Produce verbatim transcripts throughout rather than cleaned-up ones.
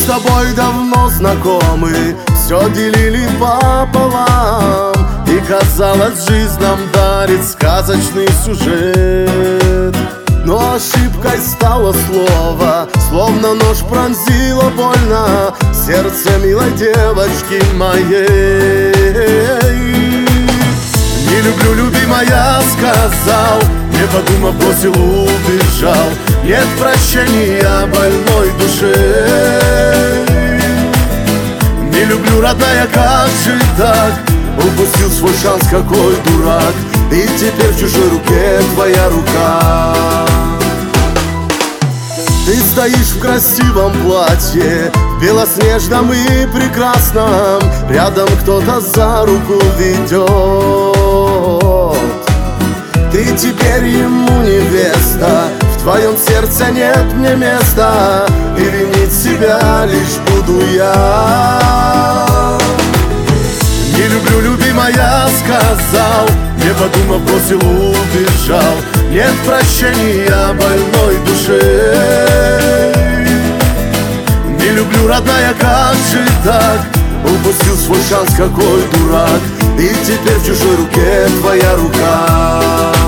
тобой давно знакомы, все делили пополам, и казалось, жизнь нам дарит сказочный сюжет. Но ошибкой стало слово, словно нож пронзило больно сердце милой девочки моей. Не люблю, любимая, сказал, не подумав, бросил, убежал. Нет прощения больной душе. Не люблю, родная, как же так? Упустил свой шанс, какой дурак. И теперь в чужой руке твоя рука. Ты стоишь в красивом платье, в белоснежном и прекрасном. Рядом кто-то за руку ведет. Ты теперь ему невеста, в твоем сердце нет мне места, и винить себя лишь буду я. Не люблю, любимая, сказал, не подумав, бросил, убежал. Нет прощения больной душе. Не люблю, родная, как же так? Упустил свой шанс, какой дурак. И теперь в чужой руке твоя рука.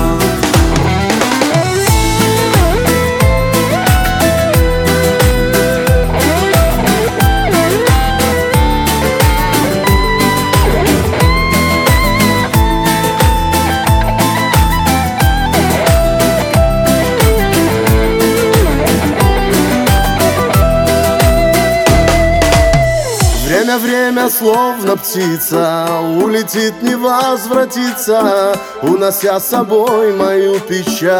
Время, время, словно птица, улетит, не возвратится, унося с собой мою печаль.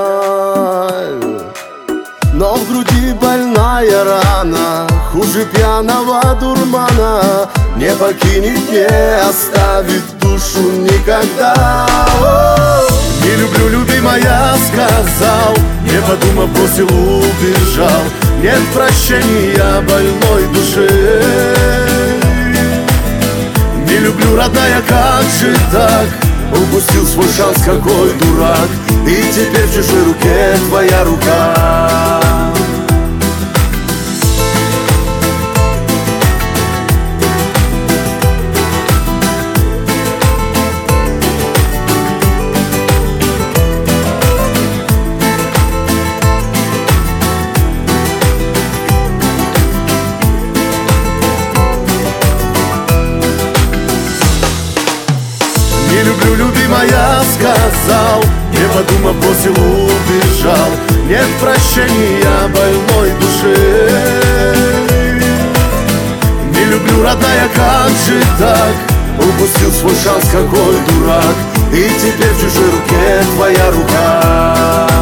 Но в груди больная рана, хуже пьяного дурмана, не покинет, не оставит душу никогда. О, не люблю, любимая, сказал, не подумав, бросил, убежал. Нет прощения больной душе. Не люблю, родная, как же так? Упустил свой шанс, какой дурак. И теперь в чужой руке твоя рука. Не люблю, любимая, сказал, не подумав, бросил, убежал. Нет прощения больной душе. Не люблю, родная, как же так? Упустил свой шанс, какой дурак. И теперь в чужой руке твоя рука.